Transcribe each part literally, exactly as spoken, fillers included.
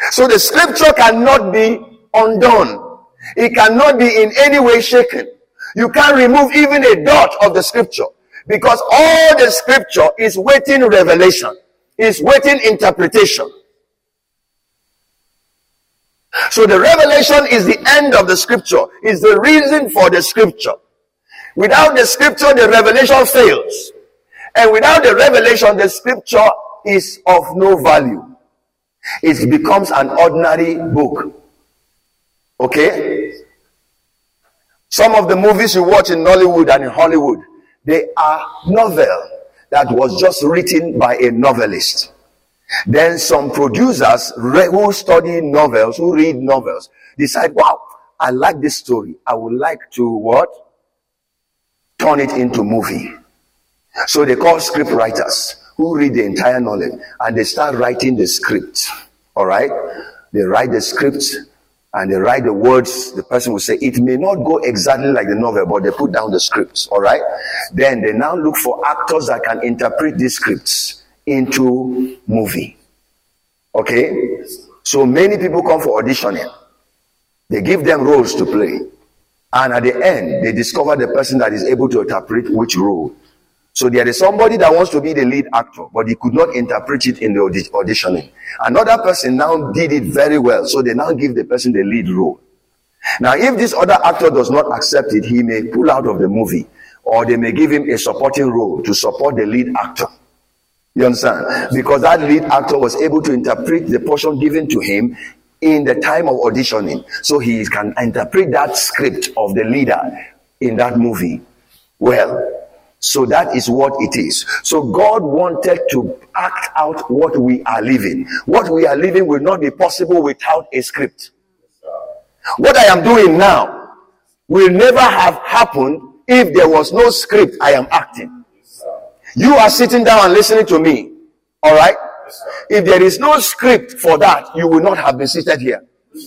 So the scripture cannot be undone. It cannot be in any way shaken. You can't remove even a dot of the scripture, because all the scripture is waiting revelation, is waiting interpretation. So the revelation is the end of the scripture, is the reason for the scripture. Without the scripture, the revelation fails. And without the revelation, the scripture is of no value. It becomes an ordinary book. Okay? Some of the movies you watch in Nollywood and in Hollywood, they are novel that was just written by a novelist. Then some producers who study novels, who read novels, decide, wow, I like this story. I would like to what? Turn it into movie. So they call script writers who read the entire novel and they start writing the script. All right? They write the script and they write the words. The person will say, it may not go exactly like the novel, but they put down the scripts. All right? Then they now look for actors that can interpret these scripts into movie. Okay? So many people come for auditioning. They give them roles to play. And at the end, they discover the person that is able to interpret which role. So there is somebody that wants to be the lead actor, but he could not interpret it in the audi- auditioning. Another person now did it very well, so they now give the person the lead role. Now, if this other actor does not accept it, he may pull out of the movie, or they may give him a supporting role to support the lead actor. You understand? Because that lead actor was able to interpret the portion given to him in the time of auditioning. So he can interpret that script of the leader in that movie well. So that is what it is. So God wanted to act out what we are living. What we are living will not be possible without a script. What I am doing now will never have happened if there was no script I am acting. You are sitting down and listening to me. All right? If there is no script for that, you will not have been seated here.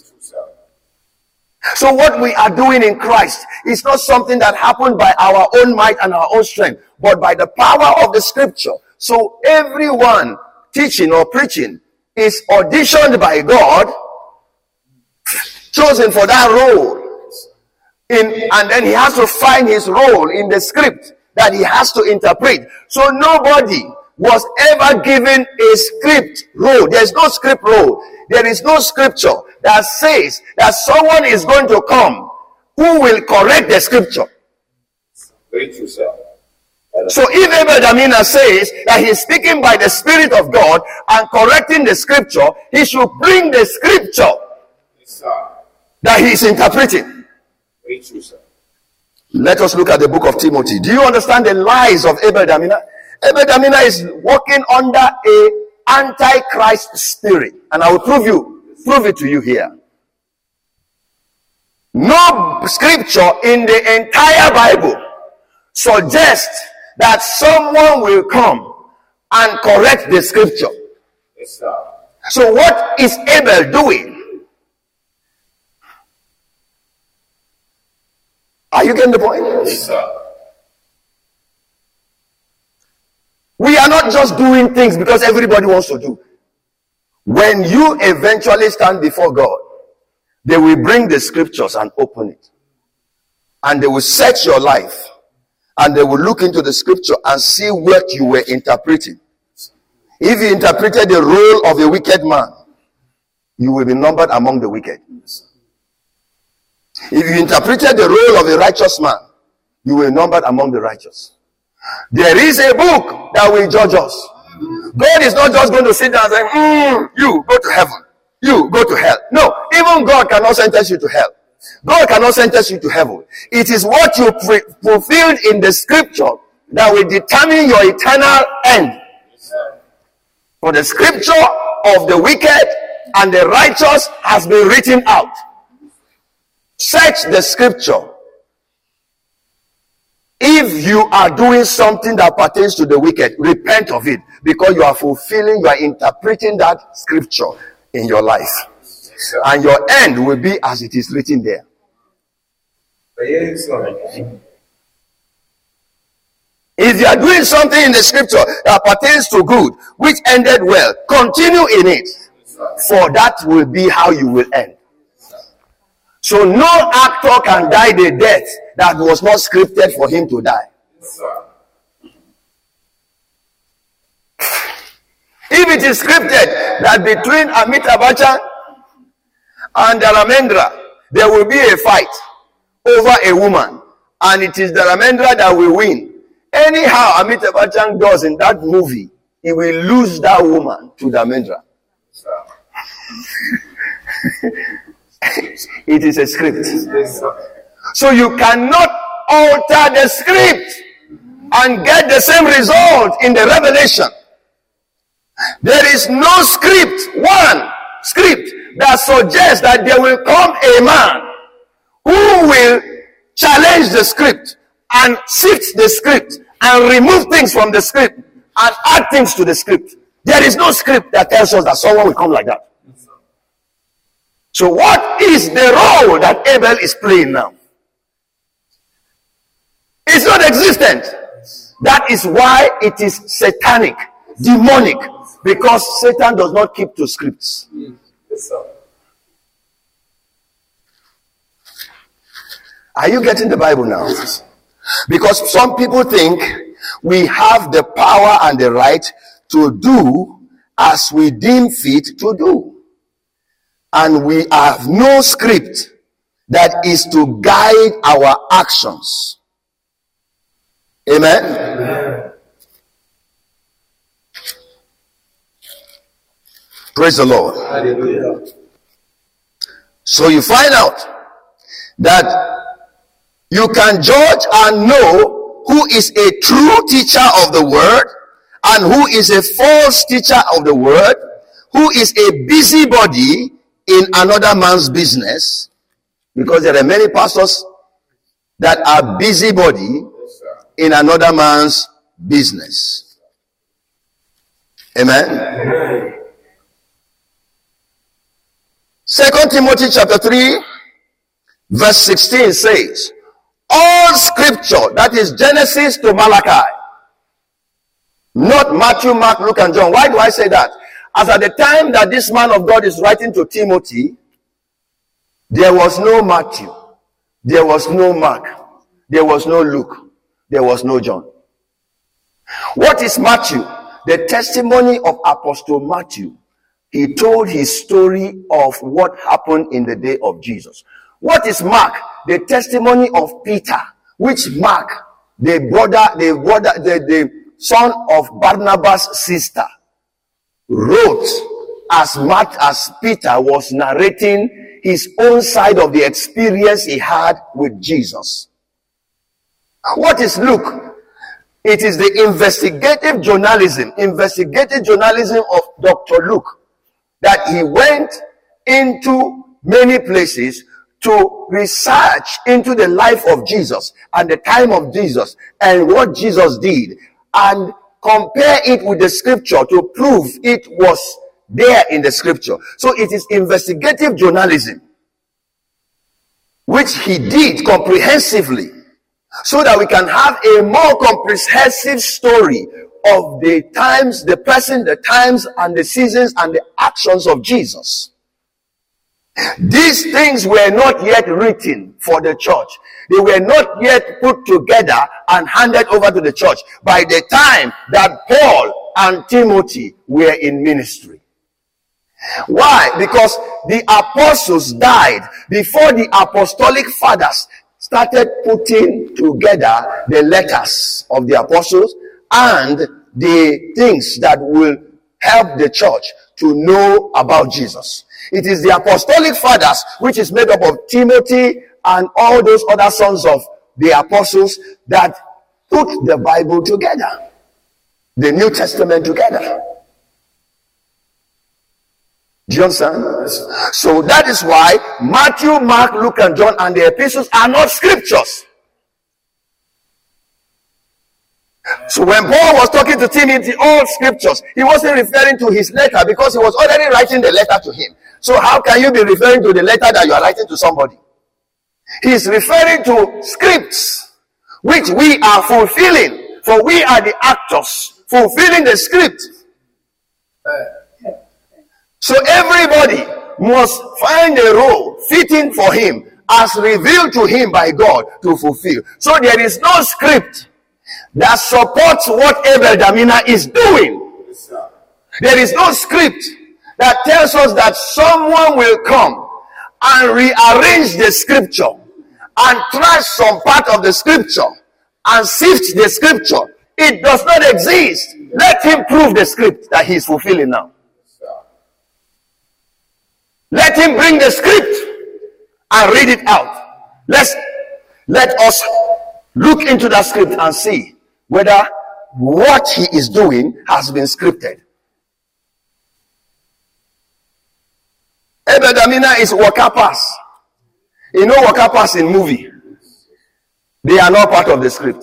So what we are doing in Christ is not something that happened by our own might and our own strength, but by the power of the scripture. So everyone teaching or preaching is auditioned by God, chosen for that role. In, and then he has to find his role in the script that he has to interpret. So nobody was ever given a script role. There's no script role. There is no scripture that says that someone is going to come who will correct the scripture. Very true, sir. So if Abel Damina says that he's speaking by the Spirit of God and correcting the scripture, he should bring the scripture Yes, sir. that he is interpreting. Very true, sir. Let us look at the book of Timothy. Do you understand the lies of Abel Damina? Abel Damina is working under a antichrist spirit, and I will prove you, prove it to you here. No scripture in the entire Bible suggests that someone will come and correct the scripture. Yes, sir. So what is Abel doing? Are you getting the point? Yes, sir. We are not just doing things because everybody wants to do. When you eventually stand before God, they will bring the scriptures and open it. And they will search your life. And they will look into the scripture and see what you were interpreting. If you interpreted the role of a wicked man, you will be numbered among the wicked. If you interpreted the role of a righteous man, you will be numbered among the righteous. There is a book that will judge us. God is not just going to sit down and say, mm, you go to heaven, you go to hell. No, even God cannot sentence you to hell. God cannot sentence you to heaven. It is what you pre- fulfilled in the scripture that will determine your eternal end. For the scripture of the wicked and the righteous has been written out. Search the scripture. If you are doing something that pertains to the wicked, repent of it, because you are fulfilling, you are interpreting that scripture in your life. Yes, and your end will be as it is written there. Yes, if you are doing something in the scripture that pertains to good, which ended well, continue in it. Yes, For that will be how you will end. So no actor can die the death that was not scripted for him to die. If it is scripted that between Amitabh Bachchan and Dharmendra there will be a fight over a woman, and it is Dharmendra that will win, anyhow Amitabh Bachchan does in that movie, he will lose that woman to Dharmendra. It is a script. So you cannot alter the script and get the same result in the revelation. There is no script, one script that suggests that there will come a man who will challenge the script and sift the script and remove things from the script and add things to the script. There is no script that tells us that someone will come like that. So what is the role that Abel is playing now? It's not existent. That is why it is satanic, demonic, because Satan does not keep to scripts. Are you getting the Bible now? Because some people think we have the power and the right to do as we deem fit to do. And we have no script that is to guide our actions. Amen? Amen. Praise the Lord. Hallelujah. So you find out that you can judge and know who is a true teacher of the word and who is a false teacher of the word, who is a busybody in another man's business, because there are many pastors that are busybody in another man's business. Amen. Amen. Second Timothy chapter three verse sixteen says, all scripture, that is Genesis to Malachi, not Matthew, Mark, Luke and John. Why do I say that? As at the time that this man of God is writing to Timothy, there was no Matthew, there was no Mark, there was no Luke, there was no John. What is Matthew? The testimony of Apostle Matthew. He told his story of what happened in the day of Jesus. What is Mark? The testimony of Peter, which Mark, the brother, the brother, the, the son of Barnabas' sister, wrote as much as Peter was narrating his own side of the experience he had with Jesus. And what is Luke? It is the investigative journalism, investigative journalism of Doctor Luke, that he went into many places to research into the life of Jesus and the time of Jesus and what Jesus did, and compare it with the scripture to prove it was there in the scripture. So it is investigative journalism, which he did comprehensively, so that we can have a more comprehensive story of the times, the present, the times and the seasons and the actions of Jesus. These things were not yet written for the church. They were not yet put together and handed over to the church by the time that Paul and Timothy were in ministry. Why? Because the apostles died before the apostolic fathers started putting together the letters of the apostles and the things that will help the church to know about Jesus. It is the apostolic fathers, which is made up of Timothy and all those other sons of the apostles, that put the Bible together, the New Testament together. Do you understand? So that is why Matthew, Mark, Luke and John and the epistles are not scriptures. So when Paul was talking to Timothy, all scriptures, he wasn't referring to his letter, because he was already writing the letter to him. So how can you be referring to the letter that you are writing to somebody? He is referring to scripts, which we are fulfilling, for we are the actors fulfilling the script. So everybody must find a role fitting for him as revealed to him by God to fulfill. So there is no script that supports what Abel Damina is doing. Yes, sir. There is no script that tells us that someone will come and rearrange the scripture and trash some part of the scripture and sift the scripture. It does not exist. Let him prove the script that he is fulfilling now. Yes, sir. Let him bring the script and read it out. Let's let us look into that script and see whether what he is doing has been scripted. Abel Damina is wakapas. You know wakapas in movie. They are not part of the script.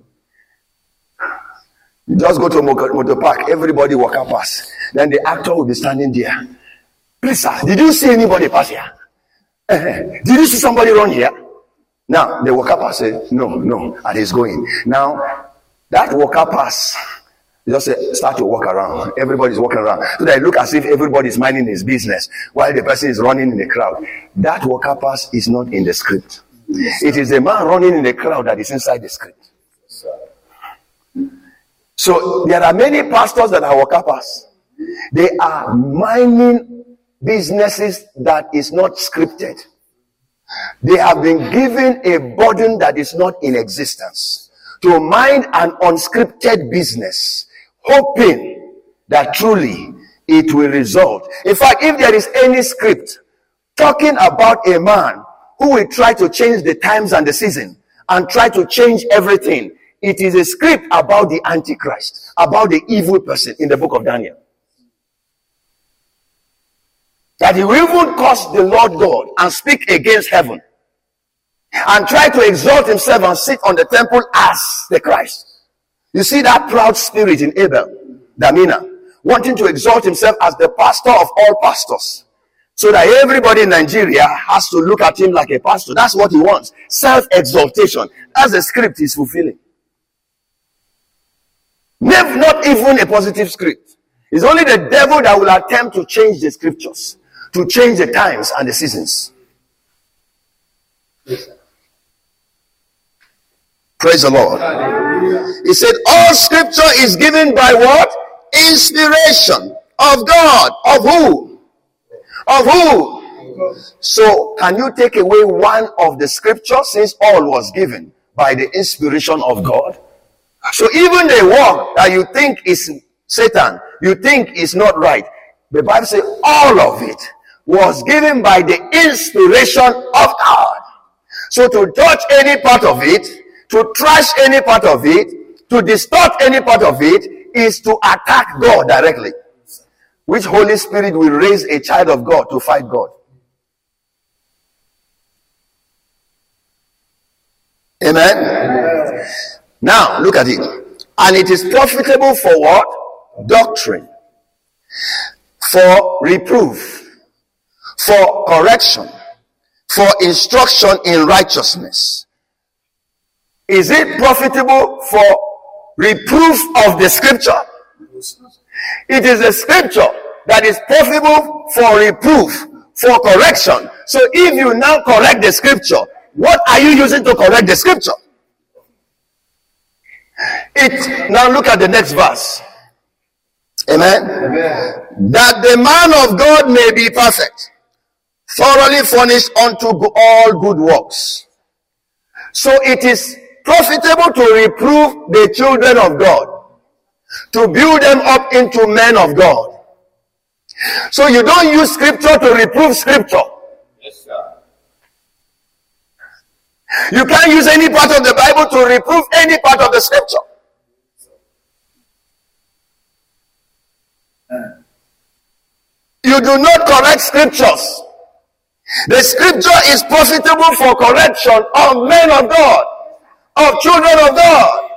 You just go to a motor park, everybody wakapas. Then the actor will be standing there. Please, sir, did you see anybody pass here? Uh, did you see somebody run here? Now, the wakapas say, no, no, and he's going. Now, that wakapas, just say, start to walk around. Everybody's walking around. So that it look as if everybody's minding his business while the person is running in the crowd. That wakapas is not in the script. It is the man running in the crowd that is inside the script. So there are many pastors that are wakapas. They are minding businesses that is not scripted. They have been given a burden that is not in existence to mind an unscripted business, hoping that truly it will result. In fact, if there is any script talking about a man who will try to change the times and the season and try to change everything, it is a script about the Antichrist, about the evil person in the book of Daniel. That he will even curse the Lord God and speak against heaven and try to exalt himself and sit on the temple as the Christ. You see that proud spirit in Abel Damina, wanting to exalt himself as the pastor of all pastors, so that everybody in Nigeria has to look at him like a pastor. That's what he wants. Self-exaltation. That's the script he's fulfilling. Not even a positive script. It's only the devil that will attempt to change the scriptures, to change the times and the seasons. Praise the Lord. He said, all scripture is given by what? Inspiration of God. Of who? Of who? So, can you take away one of the scriptures since all was given by the inspiration of God? So even the work that you think is Satan, you think is not right, the Bible says all of it was given by the inspiration of God. So to touch any part of it, to trash any part of it, to distort any part of it, is to attack God directly. Which Holy Spirit will raise a child of God to fight God? Amen? Amen. Now, look at it. And it is profitable for what? Doctrine. For reproof. For correction. For instruction in righteousness. Is it profitable for reproof of the scripture? It is the scripture that is profitable for reproof, for correction. So if you now correct the scripture, what are you using to correct the scripture? It now look at the next verse. Amen? Amen. That the man of God may be perfect, thoroughly furnished unto all good works. So it is profitable to reprove the children of God, to build them up into men of God. So you don't use scripture to reprove scripture. Yes, sir. You can't use any part of the Bible to reprove any part of the scripture. You do not correct scriptures. The scripture is profitable for correction of men of God, of children of God.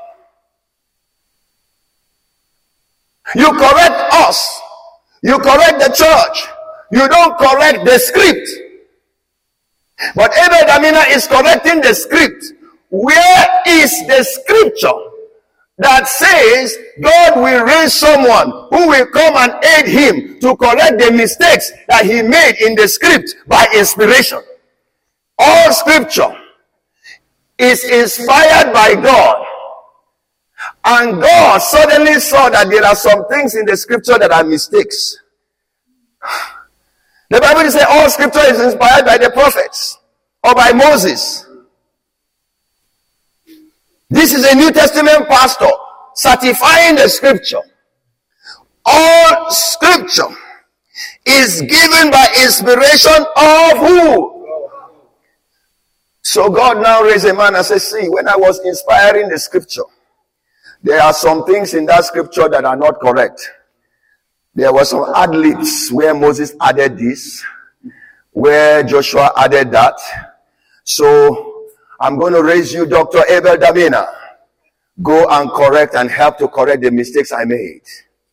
You correct us. You correct the church. You don't correct the script. But Abel Damina is correcting the script. Where is the scripture that says God will raise someone who will come and aid him to correct the mistakes that he made in the script by inspiration. All scripture is inspired by God. And God suddenly saw that there are some things in the scripture that are mistakes. The Bible says all scripture is inspired by the prophets or by Moses. This is a New Testament pastor certifying the scripture. All scripture is given by inspiration of who? So God now raised a man and said, see, when I was inspiring the scripture, there are some things in that scripture that are not correct. There were some ad-libs where Moses added this, where Joshua added that. So I'm going to raise you, Doctor Abel Damina. Go and correct and help to correct the mistakes I made.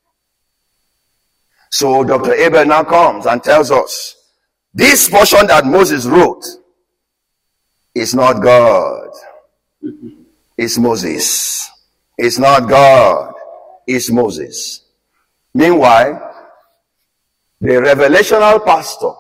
So Doctor Abel now comes and tells us, this portion that Moses wrote is not God. It's Moses. It's not God. It's Moses. Meanwhile, the revelational pastor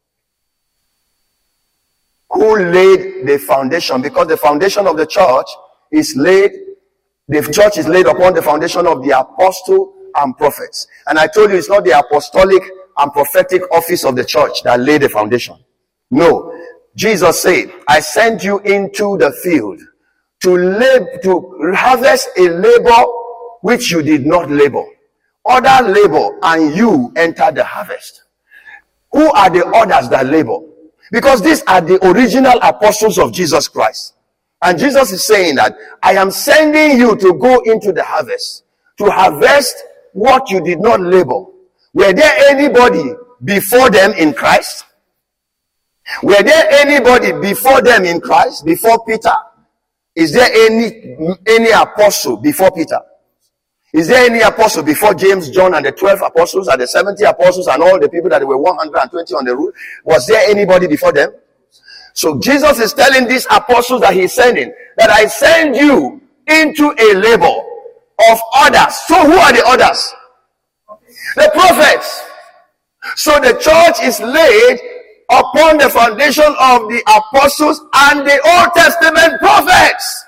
who laid the foundation, because the foundation of the church is laid, the church is laid upon the foundation of the apostle and prophets. And I told you it's not the apostolic and prophetic office of the church that laid the foundation. No. Jesus said, I sent you into the field to lab- to harvest a labor which you did not labor. Other labor and you enter the harvest. Who are the others that labor? Because these are the original apostles of Jesus Christ. And Jesus is saying that I am sending you to go into the harvest, to harvest what you did not labor. Were there anybody before them in Christ? Were there anybody before them in Christ? Before Peter? Is there any, any apostle before Peter? Is there any apostle before James, John, and the twelve apostles, and the seventy apostles, and all the people that were one hundred twenty on the route? Was there anybody before them? So Jesus is telling these apostles that he's sending, that I send you into a labor of others. So who are the others? The prophets. So the church is laid upon the foundation of the apostles and the Old Testament prophets.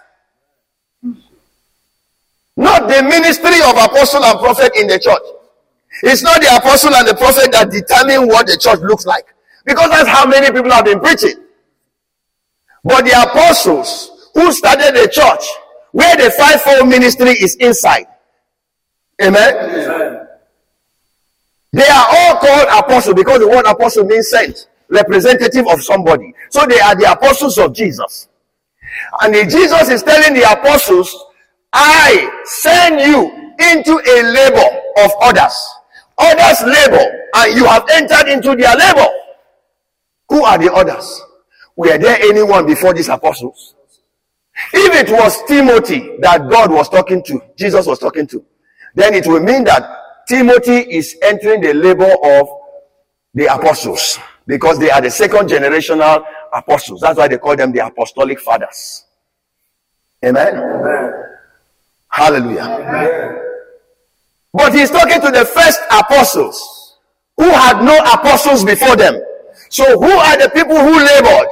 Not the ministry of apostle and prophet in the church. It's not the apostle and the prophet that determine what the church looks like. Because that's how many people have been preaching. But the apostles who started the church, where the fivefold ministry is inside. Amen? Amen. They are all called apostles because the word apostle means sent, representative of somebody. So they are the apostles of Jesus. And if Jesus is telling the apostles, I send you into a labor of others. Others labor, and you have entered into their labor. Who are the others? Were there anyone before these apostles? If it was Timothy that God was talking to, Jesus was talking to, then it will mean that Timothy is entering the labor of the apostles, because they are the second generational apostles. That's why they call them the apostolic fathers. Amen? Amen. Hallelujah. Amen. But he's talking to the first apostles who had no apostles before them. So who are the people who labored?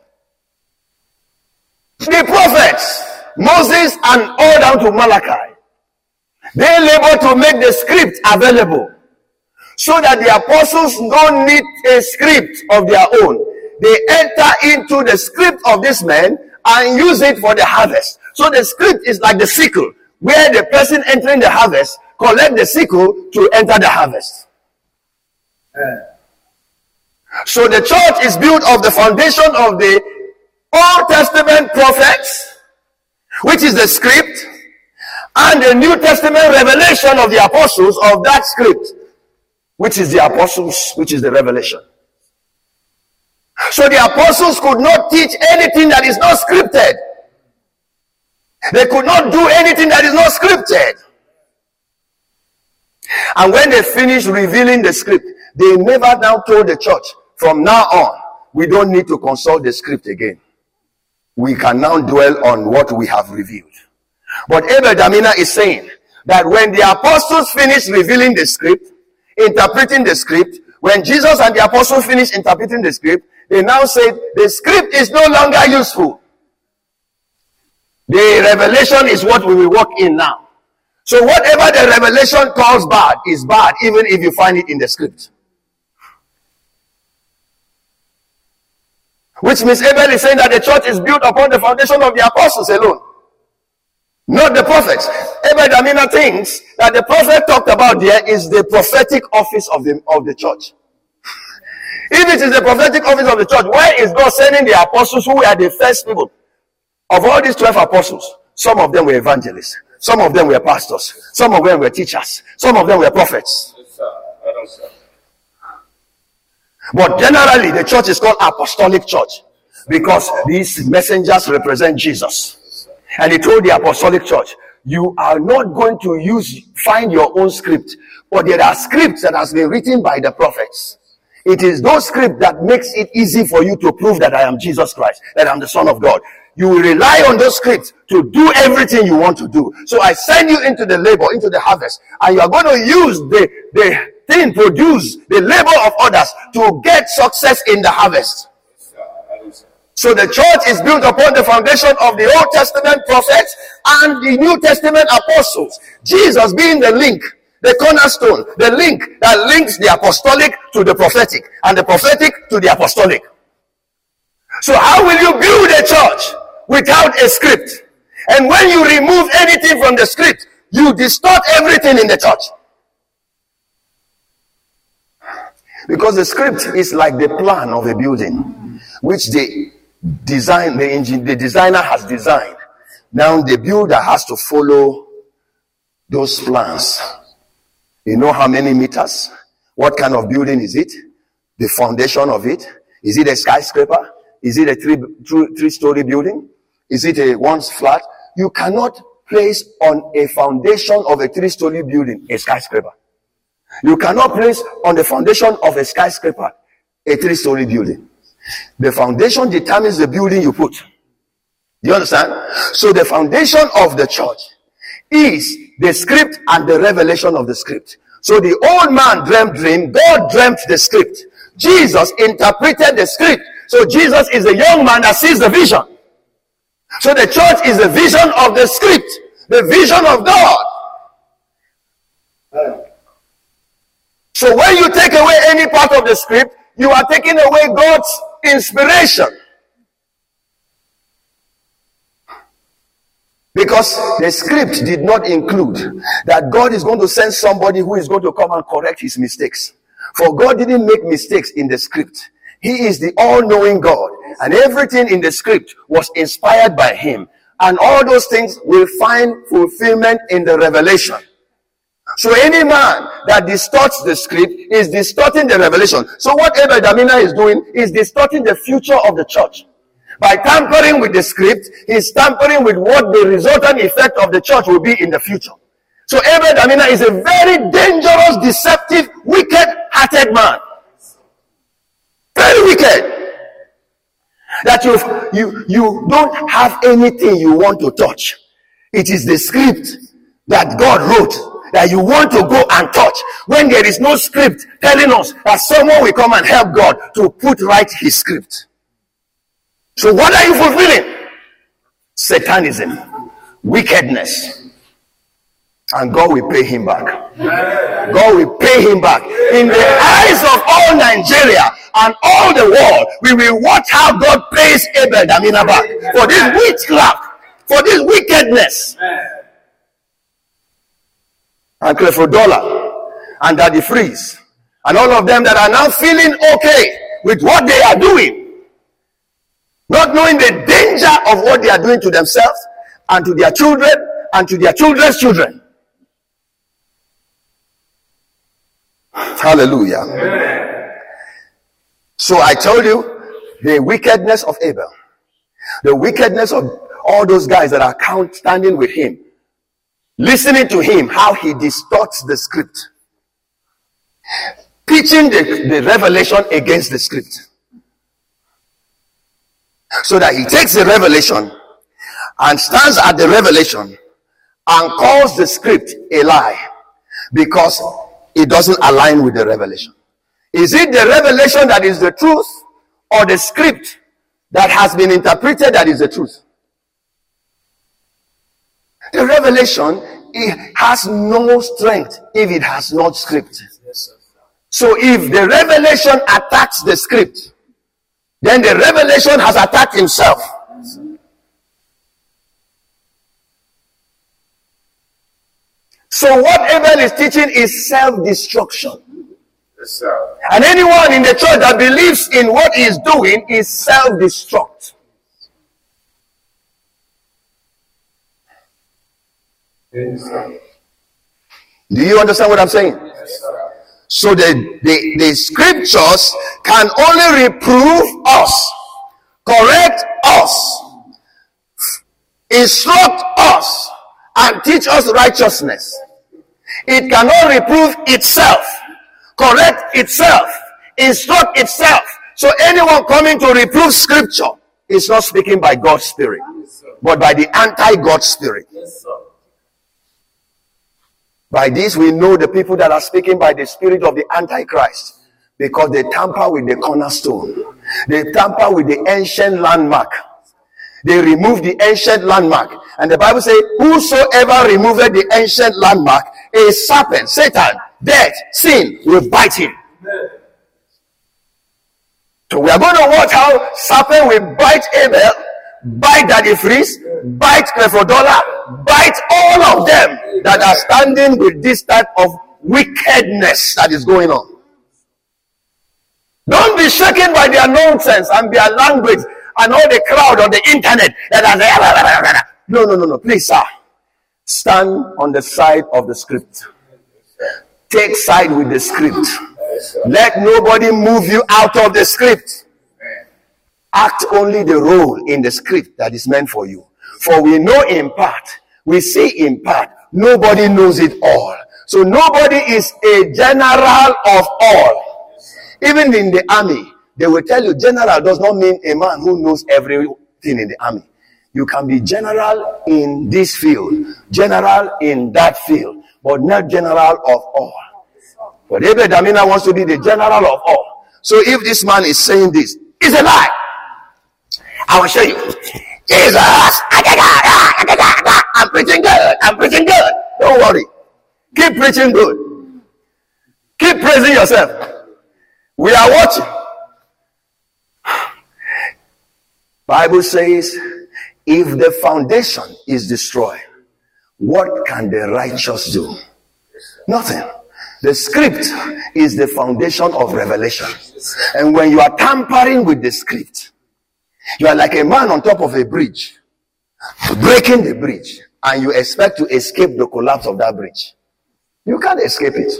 The prophets, Moses and all down to Malachi. They labored to make the script available so that the apostles don't need a script of their own. They enter into the script of this man and use it for the harvest. So the script is like the sickle, where the person entering the harvest collect the sickle to enter the harvest. Yeah. So the church is built of the foundation of the Old Testament prophets, which is the script, and the New Testament revelation of the apostles of that script, which is the apostles, which is the revelation. So the apostles could not teach anything that is not scripted. They could not do anything that is not scripted. And when they finished revealing the script, they never now told the church, from now on, we don't need to consult the script again. We can now dwell on what we have revealed. But Abel Damina is saying that when the apostles finished revealing the script, interpreting the script, when Jesus and the apostles finished interpreting the script, they now said the script is no longer useful. The revelation is what we will walk in now. So whatever the revelation calls bad is bad, even if you find it in the script. Which means Abel is saying that the church is built upon the foundation of the apostles alone, not the prophets. Abel Damina thinks that the prophet talked about there is the prophetic office of the, of the church. If it is the prophetic office of the church, why is God sending the apostles who were the first people? Of all these twelve apostles, some of them were evangelists, some of them were pastors, some of them were teachers, some of them were prophets. Yes, sir. I don't, sir. But generally, the church is called apostolic church because these messengers represent Jesus. And he told the apostolic church, you are not going to use, find your own script, but there are scripts that has been written by the prophets. It is those scripts that makes it easy for you to prove that I am Jesus Christ, that I'm the Son of God. You will rely on those scripts to do everything you want to do. So I send you into the labor, into the harvest, and you are going to use the, the thing produce, the labor of others to get success in the harvest. So the church is built upon the foundation of the Old Testament prophets and the New Testament apostles. Jesus being the link, the cornerstone, the link that links the apostolic to the prophetic and the prophetic to the apostolic. So how will you build a church without a script? And when you remove anything from the script, you distort everything in the church. Because the script is like the plan of a building, which the design, the engine, the designer has designed. Now the builder has to follow those plans. You know how many meters? What kind of building is it? The foundation of it? Is it a skyscraper? Is it a three, three, three-story building? Is it a one flat? You cannot place on a foundation of a three-story building a skyscraper. You cannot place on the foundation of a skyscraper a three-story building. The foundation determines the building you put. Do you understand? So the foundation of the church is the script and the revelation of the script. So the old man dreamt dream, God dreamt the script. Jesus interpreted the script. So Jesus is a young man that sees the vision. So the church is the vision of the script, the vision of God. So when you take away any part of the script, you are taking away God's inspiration. Because the script did not include that God is going to send somebody who is going to come and correct his mistakes. For God didn't make mistakes in the script. He is the all-knowing God. And everything in the script was inspired by him. And all those things will find fulfillment in the revelation. So any man that distorts the script is distorting the revelation. So what Abel Damina is doing is distorting the future of the church. By tampering with the script, he's tampering with what the resultant effect of the church will be in the future. So Abel Damina is a very dangerous, deceptive, wicked-hearted man. Very wicked. That you, you, you don't have anything you want to touch. It is the script that God wrote that you want to go and touch. When there is no script telling us that someone will come and help God to put right his script. So what are you fulfilling? Satanism, wickedness. And God will pay him back. God will pay him back. In the eyes of all Nigeria and all the world, we will watch how God pays Abel Damina back for this witchcraft, for this wickedness. And Clifford Dollar and Daddy Freeze and all of them that are now feeling okay with what they are doing, not knowing the danger of what they are doing to themselves and to their children and to their children's children. Hallelujah. Amen. So I told you the wickedness of Abel, the wickedness of all those guys that are count standing with him, listening to him, how he distorts the script, pitching the, the revelation against the script. So that he takes the revelation and stands at the revelation and calls the script a lie because it doesn't align with the revelation. Is it the revelation that is the truth, or the script that has been interpreted that is the truth? The revelation, it has no strength if it has not script. So if the revelation attacks the script, then the revelation has attacked himself. So what Abel is teaching is self-destruction. Yes, sir. And anyone in the church that believes in what he is doing is self-destruct. Yes, sir. Do you understand what I'm saying? Yes, sir. So the, the, the scriptures can only reprove us, correct us, instruct us, and teach us righteousness. It cannot reprove itself, correct itself, instruct itself. So anyone coming to reprove scripture is not speaking by God's Spirit, but by the anti-God Spirit. Yes, sir. By this we know the people that are speaking by the spirit of the Antichrist, because they tamper with the cornerstone. They tamper with the ancient landmark. They remove the ancient landmark. And the Bible says, whosoever removed the ancient landmark, a serpent, Satan, death, sin, will bite him. Amen. So we are going to watch how serpent will bite Abel, bite Daddy Freeze, bite Clefrodola, bite all of them that are standing with this type of wickedness that is going on. Don't be shaken by their nonsense and their language and all the crowd on the internet that are no, no, no, no. Please, sir, stand on the side of the script. Take side with the script. Let nobody move you out of the script. Act only the role in the script that is meant for you. For we know in part, we see in part, nobody knows it all. So nobody is a general of all. Even in the army, they will tell you general does not mean a man who knows everything in the army. You can be general in this field, general in that field, but not general of all. But Abel Damina wants to be the general of all. So if this man is saying this, it's a lie. I will show you. Jesus, I'm preaching good. I'm preaching good. Don't worry. Keep preaching good. Keep praising yourself. We are watching. Bible says, if the foundation is destroyed, what can the righteous do? Nothing. The script is the foundation of revelation. And when you are tampering with the script, you are like a man on top of a bridge, breaking the bridge, and you expect to escape the collapse of that bridge. You can't escape it.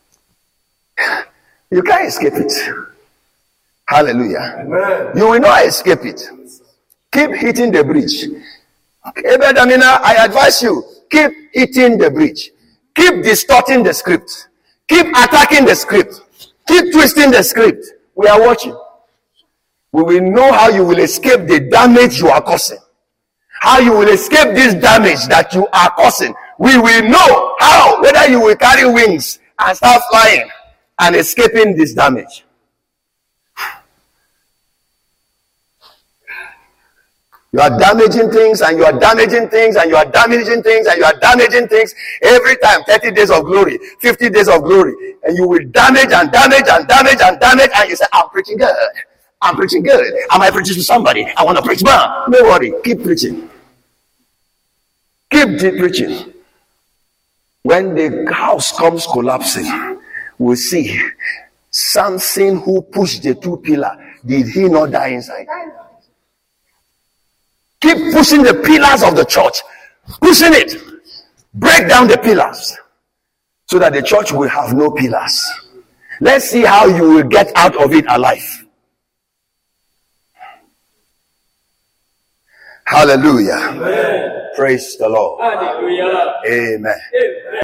You can't escape it. Hallelujah. Amen. You will not escape it. Keep hitting the bridge. Abel Damina, I advise you, keep hitting the bridge. Keep distorting the script. Keep attacking the script. Keep twisting the script. We are watching. We will know how you will escape the damage you are causing. How you will escape this damage that you are causing. We will know how, whether you will carry wings and start flying and escaping this damage. You are damaging things and you are damaging things and you are damaging things and you are damaging things every time. thirty days of glory, fifty days of glory. And you will damage and damage and damage and damage and you say, I'm preaching good. I'm preaching good. Am I preaching to somebody? I want to preach more. No worry. Keep preaching. Keep deep preaching. When the house comes collapsing, we'll see Samson who pushed the two pillars. Did he not die inside? Keep pushing the pillars of the church. Pushing it. Break down the pillars. So that the church will have no pillars. Let's see how you will get out of it alive. Hallelujah. Amen. Praise the Lord. Hallelujah. Amen. Amen.